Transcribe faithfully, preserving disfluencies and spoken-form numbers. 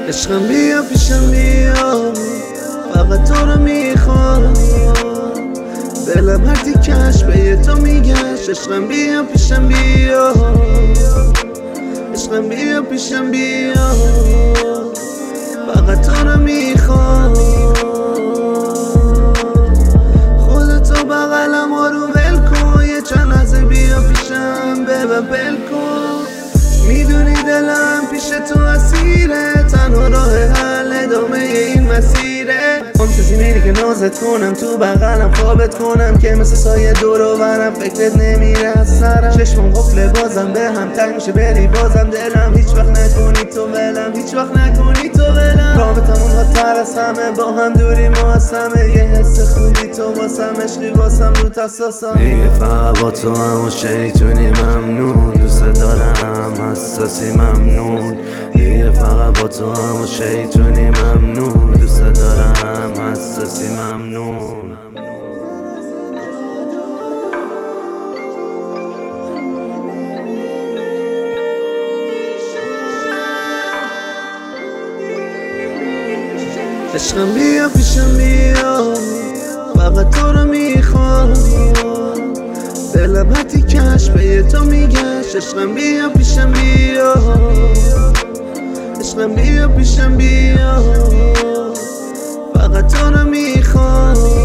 عشقم بیا پیشم بیا، فقط تو رو میخوام. دلم هر تیکش به یه تو میگشت. عشقم بیا پیشم بیا، عشقم بیا پیشم بیا، فقط تو رو میخوام. خودتو بغلم آروم ول کن، یه چند لحظه بیا پیشم ببن بل کن. میدونی دلم پیش تو اسیره، تنها راه حل ادامه این مسیره. فانتزی میری که نازت کنم، تو بغلم خوابت کنم، که مثل سایه دور و برم فکرت نمیره از سرم. چشمم قفله بازم به هم تنگ میشه بری بازم دلم. هیچ وقت نکنی تو ولم، هیچ وقت نکنی تو ولم. رابطمون ها تر از همه، با هم دوری ما از همه. یه حس خوبی تو واسم، عشقی واسم رو تساسم. دیگه فقط با تو هم و شیطونی ممنون. دوست دارم حساسی ممنون. دیگه فقط با تو هم و شیطونی ممنون. دوست دارم حساسی ممنون. عشقم بیا پیشم بیا، فقط تو رو میخوام. دلم هر تیکش به یه تو میگشت. عشقم بیا پیشم بیا، عشقم بیا پیشم بیا، فقط تو رو میخوام.